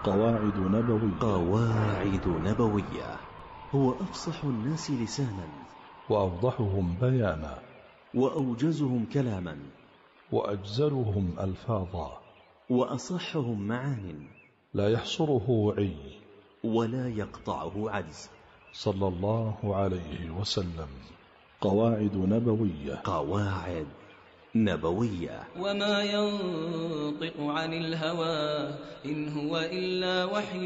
قواعد نبوية. هو أفصح الناس لسانا، وأوضحهم بيانا، وأوجزهم كلاما، وأجزلهم ألفاظا، وأصحهم معان، لا يحصره عي ولا يقطعه عجز، صلى الله عليه وسلم. قواعد نبوية. قواعد نبوية. وما ينطق عن الهوى إن هو إلا وحي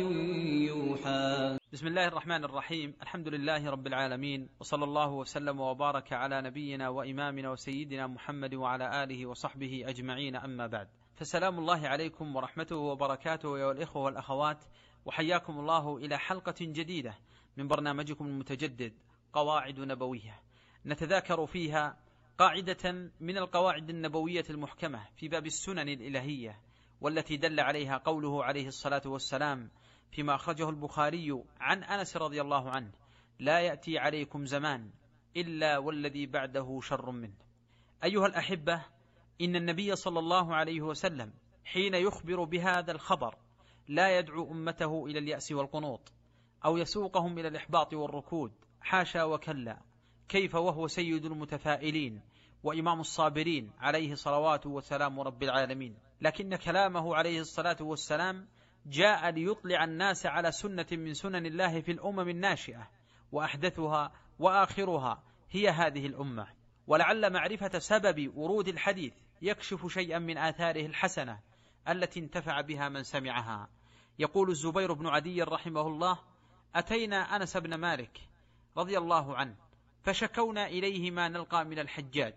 يوحى. بسم الله الرحمن الرحيم. الحمد لله رب العالمين، وصلى الله وسلم وبارك على نبينا وإمامنا وسيدنا محمد وعلى آله وصحبه أجمعين، أما بعد، فسلام الله عليكم ورحمته وبركاته يا الإخوة والأخوات، وحياكم الله إلى حلقة جديدة من برنامجكم المتجدد قواعد نبوية، نتذاكر فيها قاعدة من القواعد النبوية المحكمة في باب السنن الإلهية، والتي دل عليها قوله عليه الصلاة والسلام فيما أخرجه البخاري عن أنس رضي الله عنه: لا يأتي عليكم زمان إلا والذي بعده شر منه. أيها الأحبة، إن النبي صلى الله عليه وسلم حين يخبر بهذا الخبر لا يدعو أمته إلى اليأس والقنوط أو يسوقهم إلى الإحباط والركود، حاشا وكلا، كيف وهو سيد المتفائلين وإمام الصابرين عليه صلوات وسلام رب العالمين. لكن كلامه عليه الصلاة والسلام جاء ليطلع الناس على سنة من سنن الله في الأمم الناشئة، وأحدثها وآخرها هي هذه الأمة. ولعل معرفة سبب ورود الحديث يكشف شيئا من آثاره الحسنة التي انتفع بها من سمعها. يقول الزبير بن عدي رحمه الله: أتينا أنس بن مالك رضي الله عنه فشكونا إليه ما نلقى من الحجاج،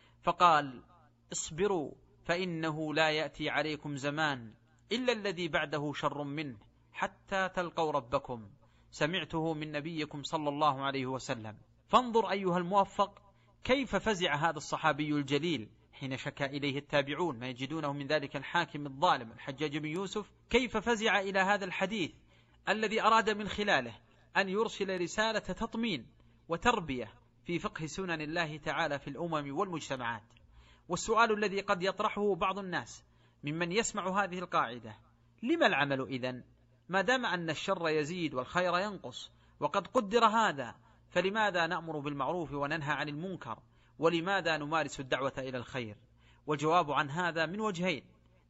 فقال: اصبروا فإنه لا يأتي عليكم زمان إلا الذي بعده شر منه حتى تلقوا ربكم، سمعته من نبيكم صلى الله عليه وسلم. فانظر أيها الموفق كيف فزع هذا الصحابي الجليل حين شكى إليه التابعون ما يجدونه من ذلك الحاكم الظالم الحجاج بن يوسف، كيف فزع إلى هذا الحديث الذي أراد من خلاله أن يرسل رسالة تطمين وتربية في فقه سنن الله تعالى في الأمم والمجتمعات. والسؤال الذي قد يطرحه بعض الناس ممن يسمع هذه القاعدة: لما العمل إذن؟ ما دام أن الشر يزيد والخير ينقص وقد قدر هذا، فلماذا نأمر بالمعروف وننهى عن المنكر؟ ولماذا نمارس الدعوة إلى الخير؟ والجواب عن هذا من وجهين: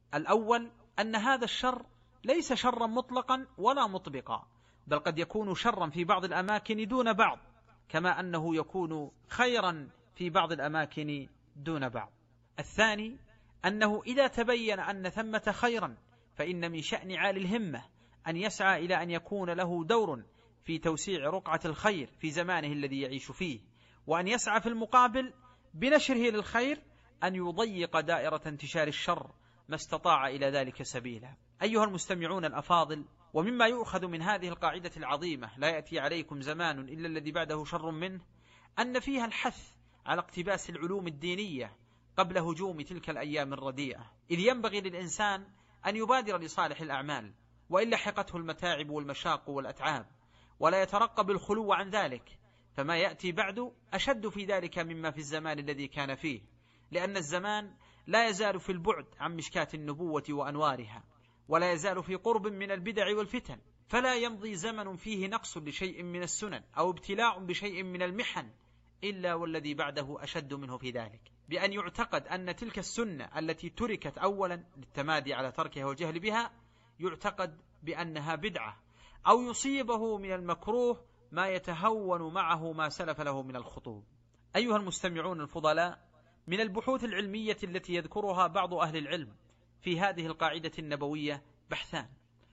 الأول أن هذا الشر ليس شرا مطلقا ولا مطبقا، بل قد يكون شرا في بعض الأماكن دون بعض، كما أنه يكون خيرا في بعض الأماكن دون بعض. الثاني أنه إذا تبين أن ثمة خيرا، فإن من شأن عالي الهمة أن يسعى إلى أن يكون له دور في توسيع رقعة الخير في زمانه الذي يعيش فيه، وأن يسعى في المقابل بنشره للخير أن يضيق دائرة انتشار الشر ما استطاع إلى ذلك سبيلا. أيها المستمعون الأفاضل، ومما يؤخذ من هذه القاعدة العظيمة لا يأتي عليكم زمان إلا الذي بعده شر منه، أن فيها الحث على اقتباس العلوم الدينية قبل هجوم تلك الأيام الرديئة، إذ ينبغي للإنسان أن يبادر لصالح الأعمال، وإن لحقته المتاعب والمشاق والأتعاب، ولا يترقب الخلو عن ذلك، فما يأتي بعد أشد في ذلك مما في الزمان الذي كان فيه، لأن الزمان لا يزال في البعد عن مشكاة النبوة وأنوارها، ولا يزال في قرب من البدع والفتن، فلا يمضي زمن فيه نقص لشيء من السنن أو ابتلاء بشيء من المحن إلا والذي بعده أشد منه في ذلك، بأن يعتقد أن تلك السنة التي تركت أولا للتمادي على تركها والجهل بها، يعتقد بأنها بدعة، أو يصيبه من المكروه ما يتهون معه ما سلف له من الخطوب. أيها المستمعون الفضلاء، من البحوث العلمية التي يذكرها بعض أهل العلم في هذه القاعدة النبوية بحثان: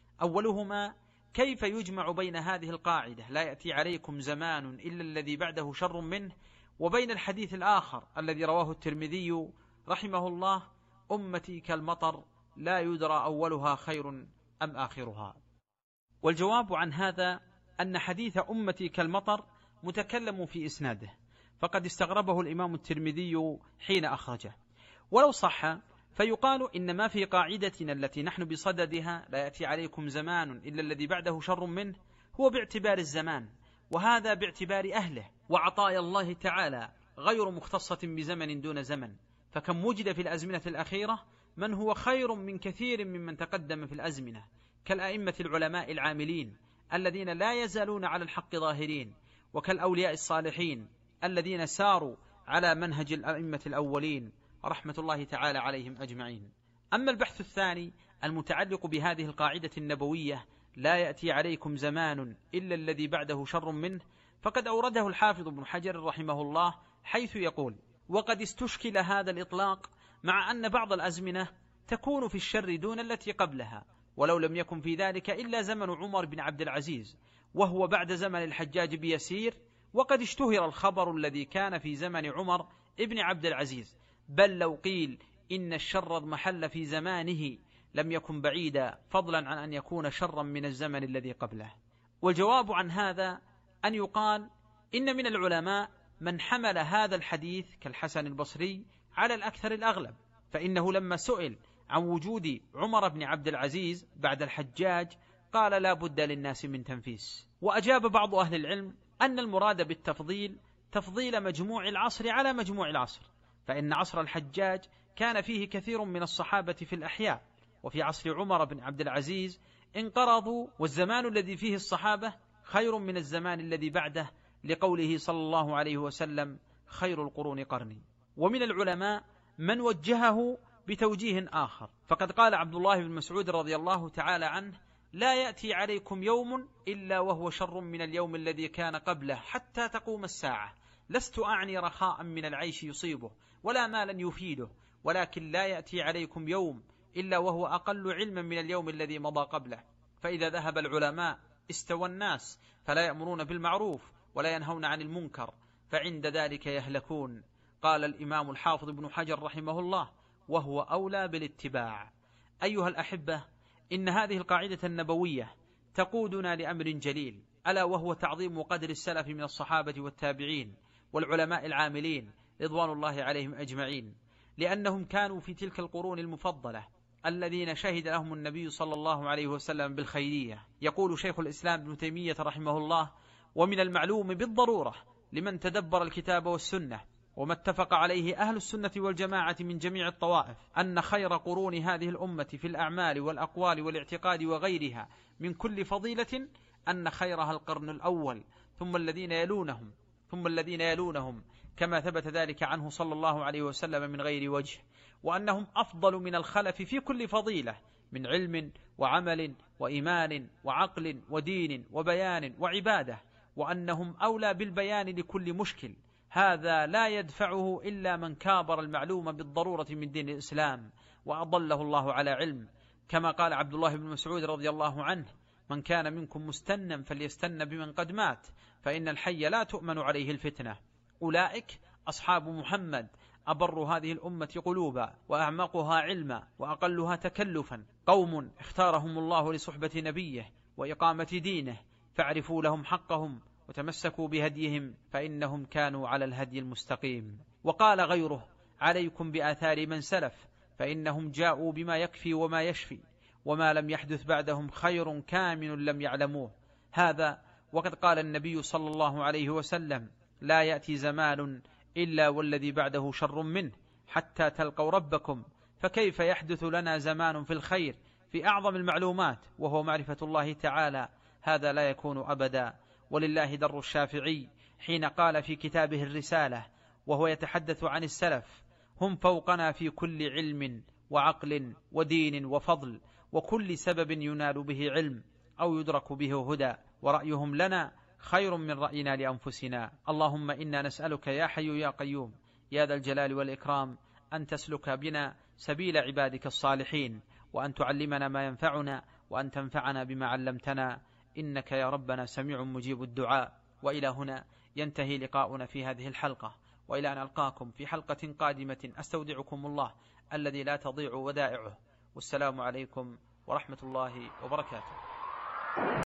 أولهما كيف يجمع بين هذه القاعدة لا يأتي عليكم زمان إلا الذي بعده شر منه، وبين الحديث الآخر الذي رواه الترمذي رحمه الله: أمتي كالمطر لا يدرى أولها خير أم آخرها. والجواب عن هذا أن حديث أمتي كالمطر متكلم في إسناده، فقد استغربه الإمام الترمذي حين أخرجه. ولو صح فيقال إن ما في قاعدتنا التي نحن بصددها لا يأتي عليكم زمان إلا الذي بعده شر منه هو باعتبار الزمان، وهذا باعتبار أهله، وعطايا الله تعالى غير مختصة بزمن دون زمن، فكم وجد في الأزمنة الأخيرة من هو خير من كثير ممن تقدم في الأزمنة، كالأئمة العلماء العاملين الذين لا يزالون على الحق ظاهرين، وكالأولياء الصالحين الذين ساروا على منهج الأئمة الأولين رحمة الله تعالى عليهم أجمعين. أما البحث الثاني المتعلق بهذه القاعدة النبوية لا يأتي عليكم زمان إلا الذي بعده شر منه، فقد أورده الحافظ ابن حجر رحمه الله حيث يقول: وقد استشكل هذا الإطلاق مع أن بعض الأزمنة تكون في الشر دون التي قبلها، ولو لم يكن في ذلك إلا زمن عمر بن عبد العزيز وهو بعد زمن الحجاج بيسير، وقد اشتهر الخبر الذي كان في زمن عمر ابن عبد العزيز، بل لو قيل إن الشر اضمحل في زمانه لم يكن بعيدا، فضلا عن أن يكون شرا من الزمن الذي قبله. والجواب عن هذا أن يقال إن من العلماء من حمل هذا الحديث كالحسن البصري على الأكثر الأغلب، فإنه لما سئل عن وجود عمر بن عبد العزيز بعد الحجاج قال: لا بد للناس من تنفيس. وأجاب بعض أهل العلم أن المراد بالتفضيل تفضيل مجموع العصر على مجموع العصر، فإن عصر الحجاج كان فيه كثير من الصحابة في الأحياء، وفي عصر عمر بن عبد العزيز انقرضوا، والزمان الذي فيه الصحابة خير من الزمان الذي بعده، لقوله صلى الله عليه وسلم: خير القرون قرني. ومن العلماء من وجهه بتوجيه آخر، فقد قال عبد الله بن مسعود رضي الله تعالى عنه: لا يأتي عليكم يوم إلا وهو شر من اليوم الذي كان قبله حتى تقوم الساعة، لست أعني رخاء من العيش يصيبه ولا مالا يفيده، ولكن لا يأتي عليكم يوم إلا وهو أقل علما من اليوم الذي مضى قبله، فإذا ذهب العلماء استوى الناس، فلا يأمرون بالمعروف ولا ينهون عن المنكر، فعند ذلك يهلكون. قال الإمام الحافظ ابن حجر رحمه الله: وهو أولى بالاتباع. أيها الأحبة، إن هذه القاعدة النبوية تقودنا لأمر جليل، ألا وهو تعظيم قدر السلف من الصحابة والتابعين والعلماء العاملين رضوان الله عليهم أجمعين، لأنهم كانوا في تلك القرون المفضلة الذين شهد لهم النبي صلى الله عليه وسلم بالخيرية. يقول شيخ الإسلام ابن تيمية رحمه الله: ومن المعلوم بالضرورة لمن تدبر الكتاب والسنة وما اتفق عليه أهل السنة والجماعة من جميع الطوائف أن خير قرون هذه الأمة في الأعمال والأقوال والاعتقاد وغيرها من كل فضيلة أن خيرها القرن الأول، ثم الذين يلونهم كما ثبت ذلك عنه صلى الله عليه وسلم من غير وجه، وأنهم أفضل من الخلف في كل فضيلة من علم وعمل وإيمان وعقل ودين وبيان وعبادة، وأنهم أولى بالبيان لكل مشكل. هذا لا يدفعه إلا من كابر المعلوم بالضرورة من دين الإسلام وأضله الله على علم، كما قال عبد الله بن مسعود رضي الله عنه: من كان منكم مستنا فليستن بمن قد مات، فإن الحي لا تؤمن عليه الفتنة. أولئك أصحاب محمد، أبر هذه الأمة قلوبا وأعمقها علما وأقلها تكلفا، قوم اختارهم الله لصحبة نبيه وإقامة دينه، فاعرفوا لهم حقهم وتمسكوا بهديهم فإنهم كانوا على الهدي المستقيم. وقال غيره: عليكم بآثار من سلف، فإنهم جاءوا بما يكفي وما يشفي، وما لم يحدث بعدهم خير كامن لم يعلموه. هذا وقد قال النبي صلى الله عليه وسلم: لا يأتي زمان إلا والذي بعده شر منه حتى تلقوا ربكم، فكيف يحدث لنا زمان في الخير في أعظم المعلومات وهو معرفة الله تعالى؟ هذا لا يكون أبدا. ولله در الشافعي حين قال في كتابه الرسالة وهو يتحدث عن السلف: هم فوقنا في كل علم وعقل ودين وفضل، وكل سبب ينال به علم أو يدرك به هدى، ورأيهم لنا خير من رأينا لأنفسنا. اللهم إنا نسألك يا حي يا قيوم يا ذا الجلال والإكرام أن تسلك بنا سبيل عبادك الصالحين، وأن تعلمنا ما ينفعنا، وأن تنفعنا بما علمتنا، إنك يا ربنا سميع مجيب الدعاء. وإلى هنا ينتهي لقاؤنا في هذه الحلقة، وإلى أن ألقاكم في حلقة قادمة أستودعكم الله الذي لا تضيع ودائعه، والسلام عليكم ورحمة الله وبركاته.